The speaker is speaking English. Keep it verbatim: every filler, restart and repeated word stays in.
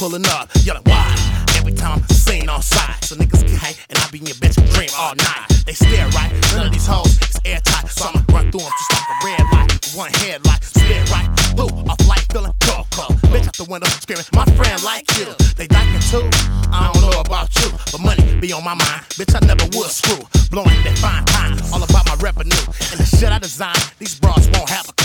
pulling up, yelling why? Every time I'm seen on side, so niggas can hang and I be in your bitch dream all night. They stare right, none of these hoes is airtight, so I'ma run through them just like a red light. One headlight, spit right through, off light feeling cold, cold. Bitch out the window screaming, my friend like you. They liking too, I don't know about you, but money be on my mind. Bitch, I never would screw, blowing that fine time, all about my revenue and the shit I design. These bras won't have a